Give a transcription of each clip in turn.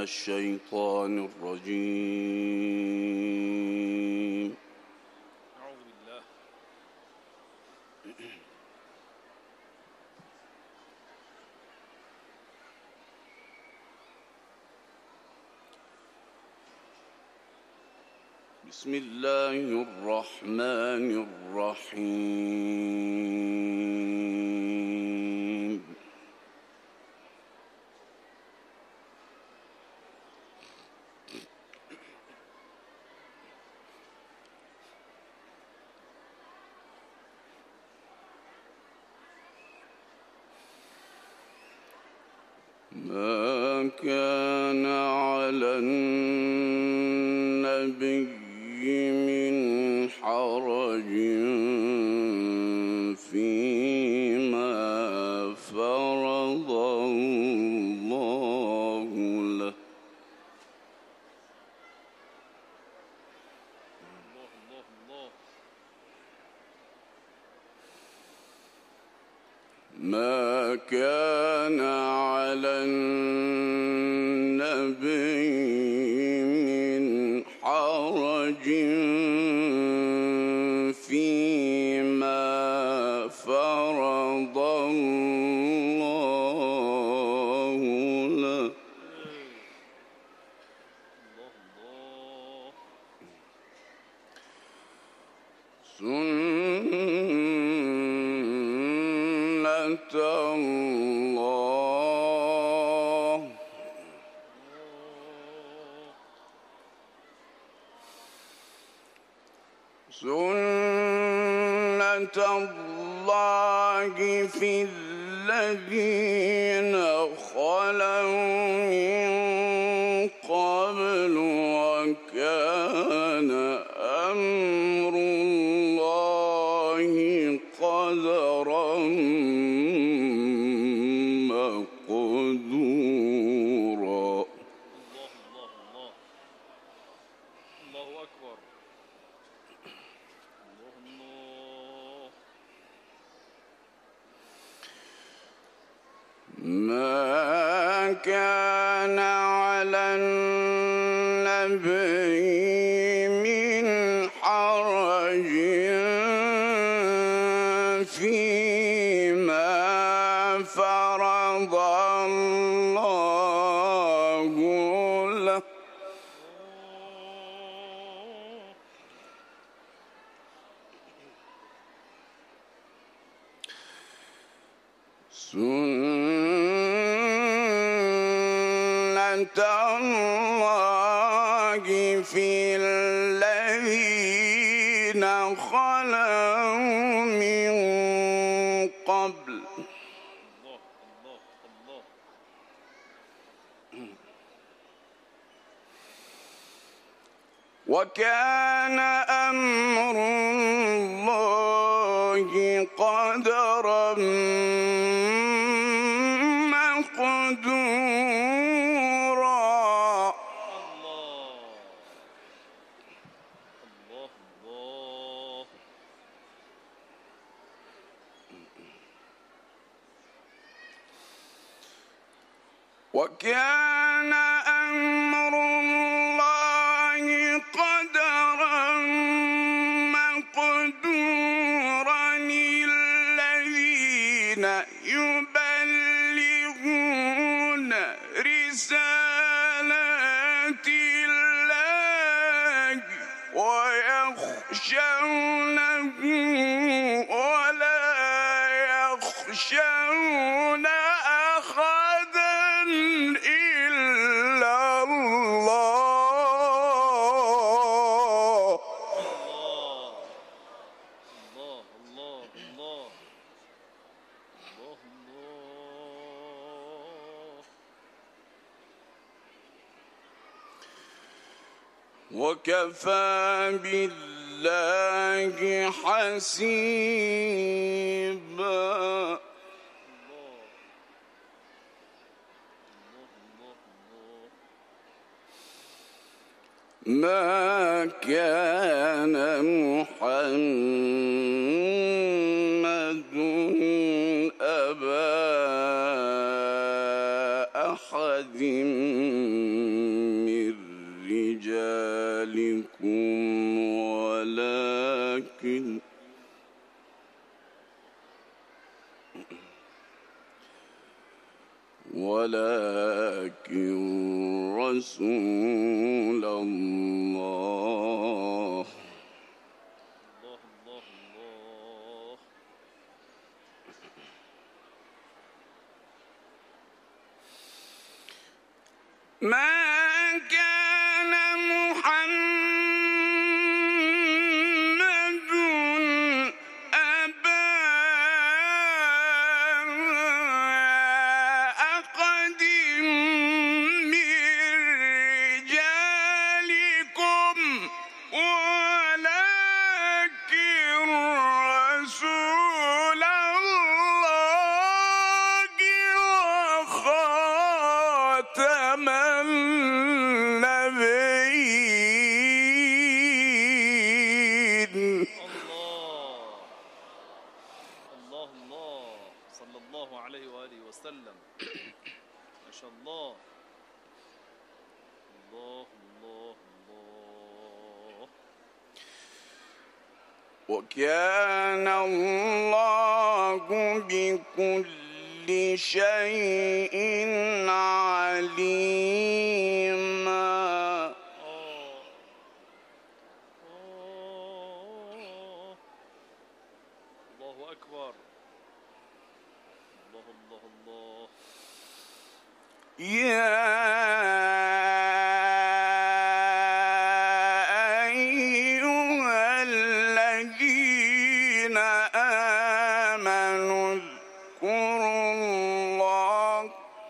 الشيطان الرجيم. أعوذ بالله. بسم الله الرحمن الرحيم. ما كان على النبي من حرج فيما فرض الله له. ما كان على النبي من حرج فيما فرض الله له. سنة الله في الذين خلوا من قبل وكان أمر الله قدرا مقدورا. الله أكبر. ما كان على النبي من حرج فيما فرض الله له. سنة الله في الذين خلوا من قبل وكان أمر الله قدرا مقدورا. وكان أمر الله قدرا مقدورا. الذين يبلغون رسالات الله ويخشونه ولا يخشون أحدا إلا الله. وكفى بالله حسيبا. ما كان محمد أبا أحد ولكن رسول الله الله الله الله. ما كان محمد أبا أحد من رجالكم ولكن رسول الله وخاتم النبيين. الله الله صلى الله عليه وآله وسلم. ما شاء الله. الله الله الله. وكان الله بكل شيء عليما. الله أكبر. الله الله الله. يا أيها الذين آمنوا اذكروا الله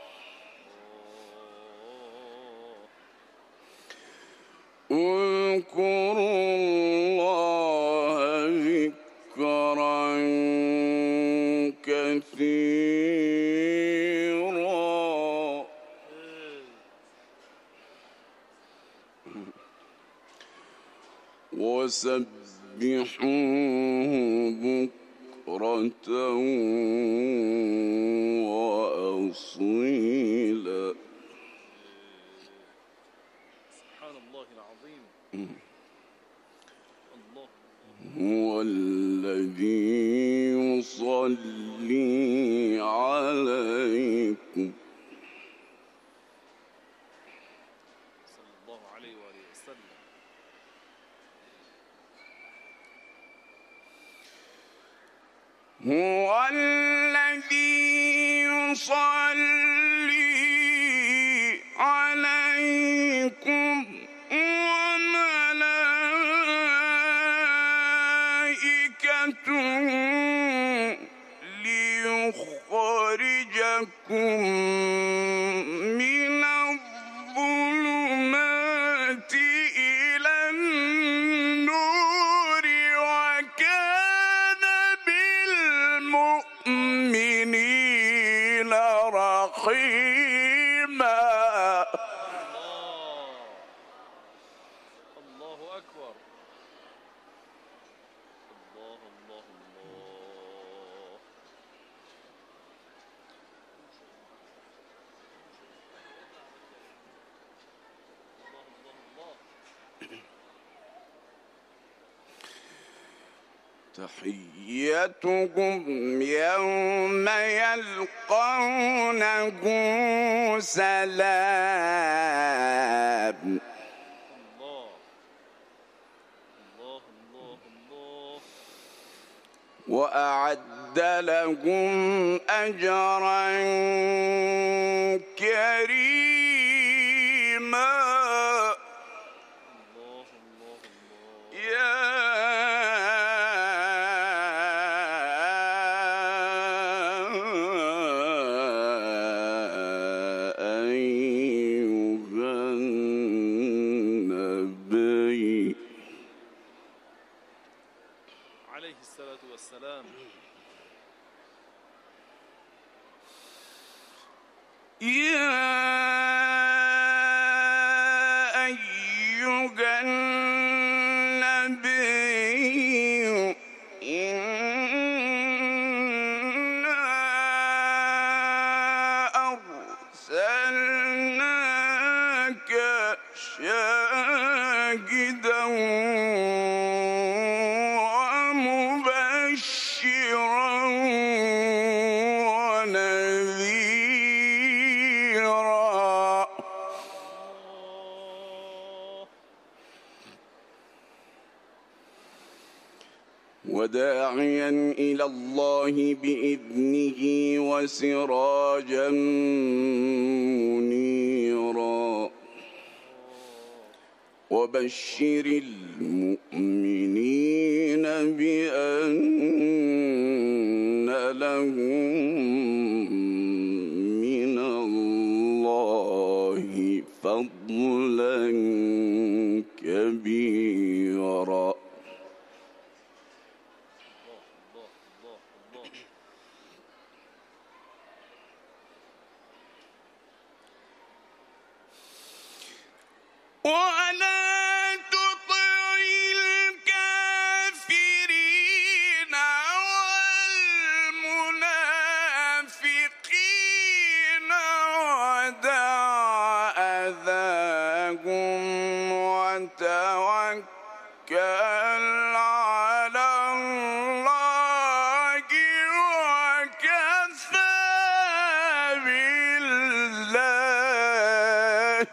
ذكرا كثيرا وسبحوه بكرة وأصيلا. سبحان الله العظيم. الله. هو الذي يصلي عليكم صلى الله عليه وآله وسلم. هو الذي يصلي عليكم وملائكته ليخرجكم من الظلمات إلى النور وكان بالمؤمنين رحيما. الله أكبر. الله الله الله. الله الله الله. تحيتهم يوم يلقونه سلام. الله الله الله الله. وأعد لهم أجرا كريما. الله الله الله. يا أيها النبي عليه الصلاة والسلام. يا أيها النبي إنا أرسلناك شاهدا ومبشرا ونذيرا وداعيا إلى الله بإذنه وسراجا منيرا وبشر المؤمنين بأن لهم من الله فضلا كبيرا. ولا تطع الكافرين والمنافقين ودع أذاهم وتوكل على الله وكفى بالله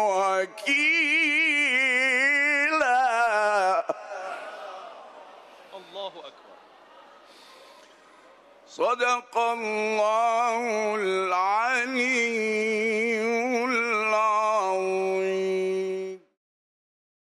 وكيلا. الله أكبر. صدق الله العليم.